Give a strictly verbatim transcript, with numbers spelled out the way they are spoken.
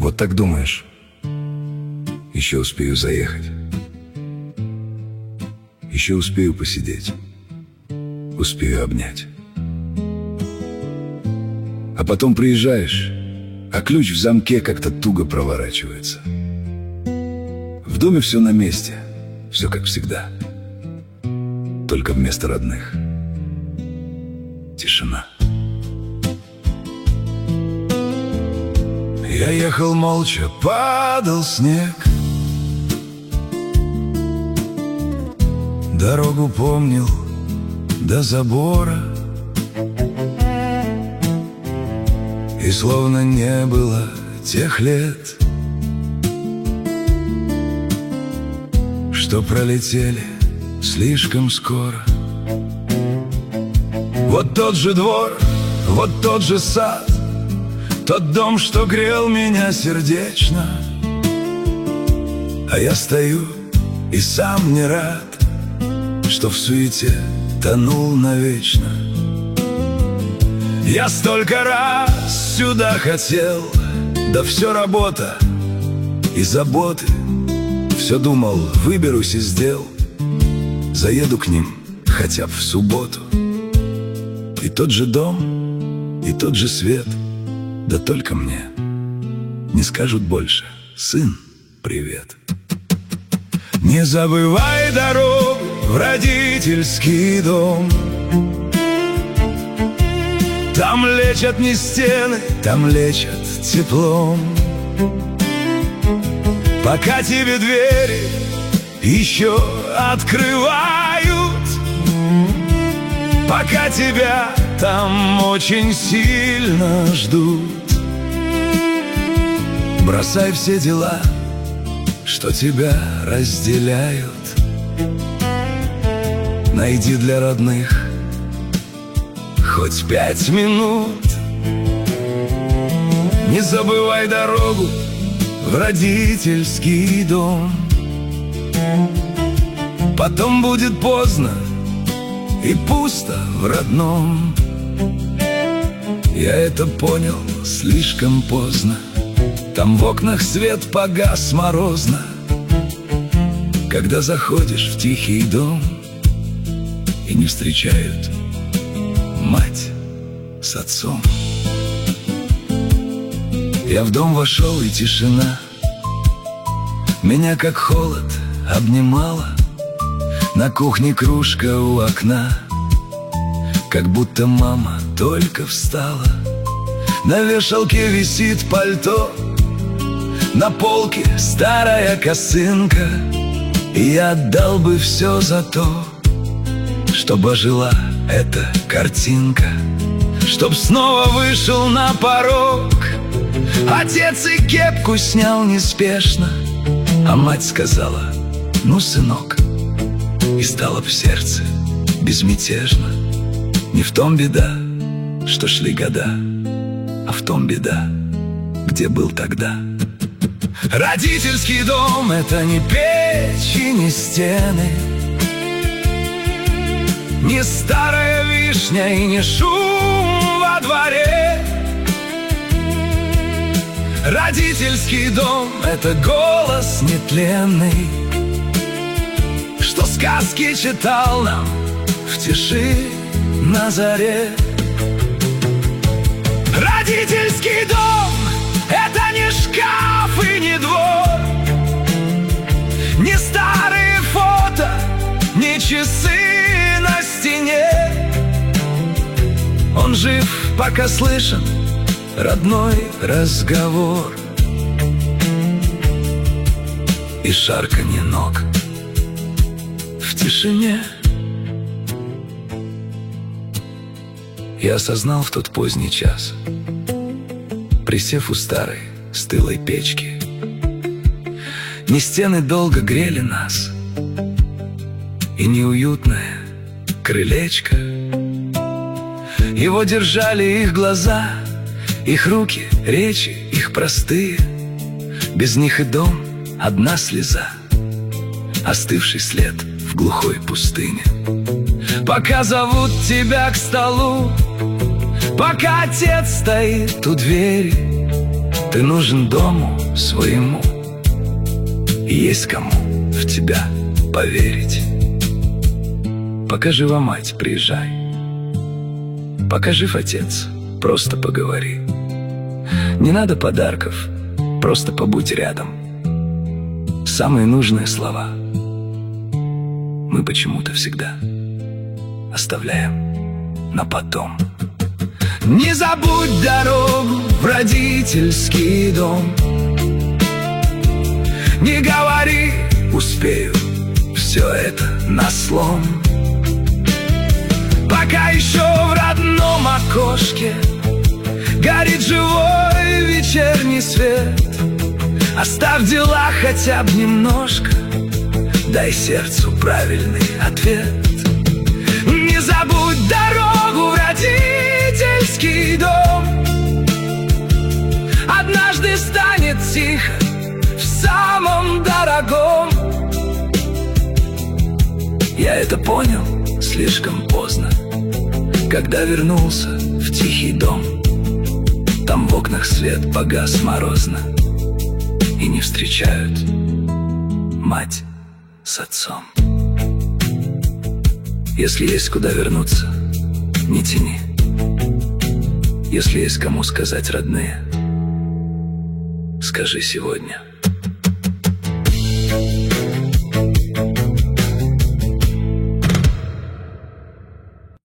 Вот так думаешь, еще успею заехать, еще успею посидеть, успею обнять. А потом приезжаешь, а ключ в замке как-то туго проворачивается. В доме все на месте, все как всегда, только вместо родных тишина. Я ехал молча, падал снег, дорогу помнил до забора, и словно не было тех лет, что пролетели слишком скоро. Вот тот же двор, вот тот же сад, тот дом, что грел меня сердечно, а я стою и сам не рад, что в суете тонул навечно. Я столько раз сюда хотел, да все работа и заботы. Все думал, выберусь из дел, заеду к ним хотя бы в субботу. И тот же дом, и тот же свет, да только мне не скажут больше: сын, привет. Не забывай дорогу в родительский дом. Там лечат не стены, там лечат теплом. Пока тебе двери еще открывают, пока тебя там очень сильно ждут. Бросай все дела, что тебя разделяют. Найди для родных хоть пять минут. Не забывай дорогу в родительский дом. Потом будет поздно и пусто в родном. Я это понял слишком поздно. Там в окнах свет погас морозно, когда заходишь в тихий дом и не встречают мать с отцом. Я в дом вошел, и тишина меня как холод обнимала. На кухне кружка у окна, как будто мама только встала. На вешалке висит пальто, на полке старая косынка. И я отдал бы все за то, чтобы ожила эта картинка, чтоб снова вышел на порог отец и кепку снял неспешно, а мать сказала: ну, сынок. И стало в сердце безмятежно. Не в том беда, что шли года, а в том беда, где был тогда. Родительский дом — это не печь и не стены, не старая вишня и не шум во дворе. Родительский дом — это голос нетленный, что сказки читал нам в тиши на заре. Родительский дом — это не шкаф и не двор, не старые фото, не часы на стене. Он жив, пока слышен родной разговор и шарканье ног в тишине. Я осознал в тот поздний час, присев у старой стылой печки, не стены долго грели нас, и неуютное крылечко. Его держали их глаза, их руки, речи, их простые. Без них и дом — одна слеза, остывший след в глухой пустыне. Пока зовут тебя к столу, пока отец стоит у двери, Ты нужен дому своему, и есть кому в тебя поверить. Пока жива мать, приезжай. Пока жив отец, просто поговори. Не надо подарков, просто побудь рядом. Самые нужные слова мы почему-то всегда оставляем на потом. Не забудь дорогу в родительский дом. Не говори, успею, все это на слом. Пока еще в родном окошке горит живой вечерний свет, оставь дела хотя бы немножко, дай сердцу правильный ответ. Не забудь дорогу в родительский дом. Однажды станет тихо в самом дорогом. Я это понял слишком поздно, когда вернулся в тихий дом. Там в окнах свет погас морозно, и не встречают мать с отцом. Если есть куда вернуться, не тяни. Если есть кому сказать родные, скажи сегодня.